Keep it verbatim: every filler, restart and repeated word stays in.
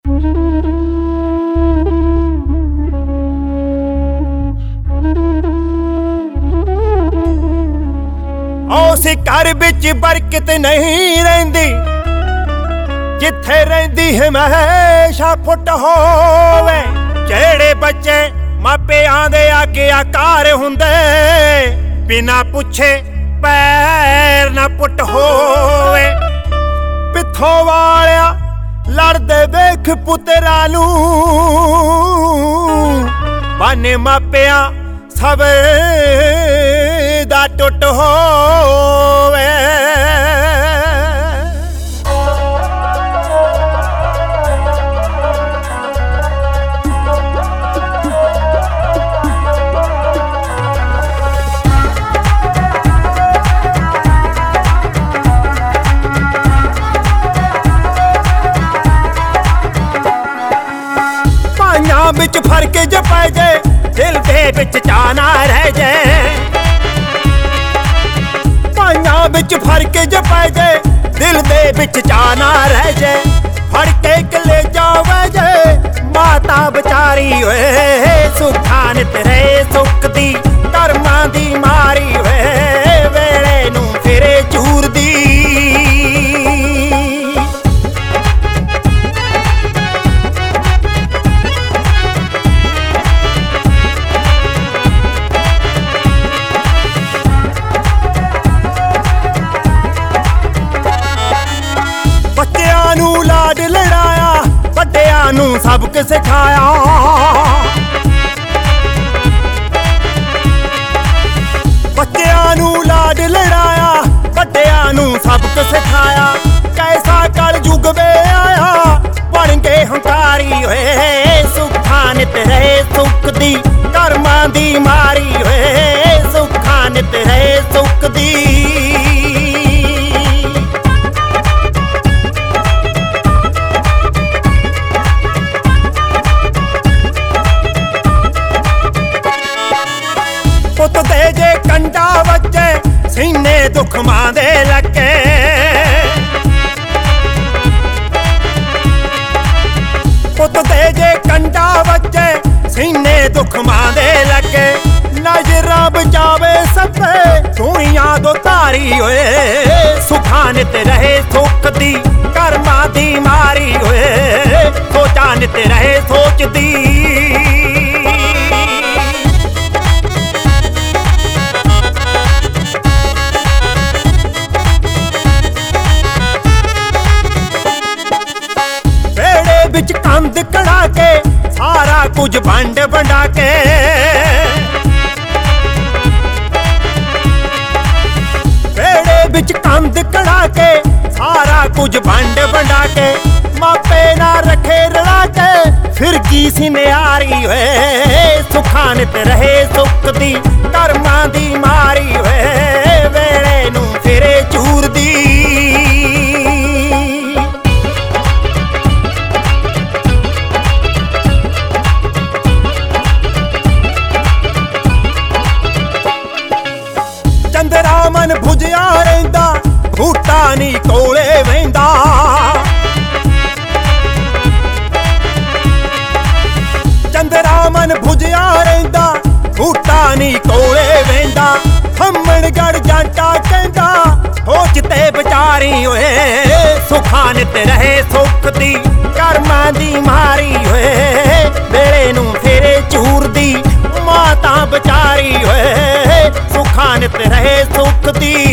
ਉਸ ਘਰ ਵਿੱਚ ਬਰਕਤ ਨਹੀਂ ਰਹਿੰਦੀ ਜਿੱਥੇ ਰਹਿੰਦੀ ਹਮੇਸ਼ਾ ਫੁੱਟ ਹੋਵੇ। ਜਿਹੜੇ ਬੱਚੇ ਮਾਪਿਆਂ ਦੇ ਆਗਿਆਕਾਰ ਹੁੰਦੇ ਬਿਨਾਂ ਪੁੱਛੇ ਪੈਰ ਨਾ ਪੁੱਟ ਹੋਵੇ। ਪਿੱਥੋਂ ਵਾਲਿਆ ਲੜਦੇ ਵੇਖ ਪੁੱਤਰਾਂ ਨੂੰ ਬਾਨੇ ਮਾਪਿਆਂ ਸਬਰ ਦਾ ਟੁੱਟ ਹੋਵੇ। ਪਾਈਆਂ ਵਿੱਚ ਫਰਕ ਜੇ ਪੈ ਜੇ ਦਿਲ ਦੇ ਵਿੱਚ ਚਾਅ ਨਾ ਰਹਿ ਜੇ। ਪਾਈਆਂ ਵਿੱਚ ਫਰਕ ਜੇ ਪੈ ਜੇ ਦਿਲ ਦੇ ਵਿੱਚ ਚਾਅ ਨਾ ਰਹਿ ਜੇ। ਫੜ ਕੇ ਕਲੇਜਾ ਵਹਿ ਜੇ ਮਾਤਾ ਵਿਚਾਰੀ ਓਏ ਸੁੱਖਾਂ ਨਿਤ ਰਹੇ ਸੁੱਖ ਦੀ ਕਰਮਾਂ ਦੀ ਮਾਰੀ ਓਏ ਵੇਲੇ ਨੂੰ ਫਿਰੇ ਚੂਰਦੀ। ਬੱਚਿਆਂ ਨੂੰ ਲਾਡ ਲੜਾਇਆ ਵੱਡਿਆਂ ਨੂੰ ਸਬਕ ਸਿਖਾਇਆ। ਬੱਚਿਆਂ ਨੂੰ ਲਾਡ ਲੜਾਇਆ ਵੱਡਿਆਂ ਨੂੰ ਸਬਕ ਸਿਖਾਇਆ। ਕੈਸਾ ਕਲ ਯੁੱਗ ਵੇ ਆਇਆ ਬਣ ਗਏ ਹੰਕਾਰੀ ਓਏ ਸੁੱਖਾਂ ਨਿਤ ਰਹੇ ਸੁੱਖ ਦੀ ਕਰਮਾਂ ਦੀ ਮਾਰੀ ਓਏ ਸੁੱਖਾਂ ਨਿਤ ਰਹੇ ਸੁੱਖ ਦੀ। ਪੁੱਤ ਦੇ ਜੇ ਕੰਡਾ ਵੱਜੇ ਸੀਨੇ ਦੁੱਖ ਮਾਂ ਦੇ ਲੱਗੇ। ਪੁੱਤ ਦੇ ਜੇ ਕੰਡਾ ਵੱਜੇ ਸੀਨੇ ਦੁੱਖ ਮਾਂ ਦੇ ਲੱਗੇ। ਨਜ਼ਰਾਂ ਬਚਾਵੇ ਸਭੇ ਦੁਨੀਆਂ ਤੋਂ ਧਾਰੀ ਓਏ ਸੁੱਖਾਂ ਨਿਤ ਰਹੇ ਸੁੱਖ ਦੀ ਕਰਮਾਂ ਦੀ ਮਾਰੀ ਓਏ ਸੋਚਾਂ ਨਿਤ ਰਹੇ ਸੋਚਦੀ। ਵਿੱਚ ਕੰਧ ਕਢਾ ਕੇ ਸਾਰਾ ਕੁਝ ਵੰਡ ਵੰਡਾ ਕੇ। ਵੇੜੇ ਵਿੱਚ ਕੰਧ ਕਢਾ ਕੇ ਸਾਰਾ ਕੁਝ ਵੰਡ ਵੰਡਾ ਕੇ। ਮਾਪੇ ਨਾ ਰੱਖੇ ਰਲਾ ਕੇ ਫਿਰ ਕੀ ਸਿਨਿਆਰੀ ਓਏ ਸੁੱਖਾਂ ਨਿਤ ਰਹੇ ਸੁੱਖ ਦੀ ਕਰਮਾਂ ਦੀ ਮਾਰੀ ਓਏ ਵੇਲੇ ਨੂੰ ਫਿਰੇ ਚੂਰਦੀ। ਚੰਦਰਾ ਮਨ ਭੁਜਿਆ ਰਹਿੰਦਾ ਬੂਟਾ ਨੀ ਕੋਲੇ ਵਹਿੰਦਾ। ਚੰਦਰਾ ਮਨ ਭੁਜਿਆ ਰਹਿੰਦਾ ਬੂਟਾ ਨੀ ਕੋਲੇ ਵਹਿੰਦਾ। ਹੰਮਣ ਗੜ ਜਾਂਟਾ ਕਹਿੰਦਾ ਸੋਚ ਤੇ ਵਿਚਾਰੀ ਓਏ ਸੁੱਖਾਂ ਨਿਤ ਰਹੇ ਸੁੱਖ ਦੀ ਕਰਮਾਂ ਦੀ ਮਾਰੀ ਓਏ ਵੇਲੇ ਨੂੰ ਫੇਰੇ ਚੂਰਦੀ। ਮਾਤਾ ਵਿਚਾਰੀ ਓਏ ਸੁੱਖਾਂ ਨਿਤ ਰਹੇ ਸੁੱਖ ਦੀ।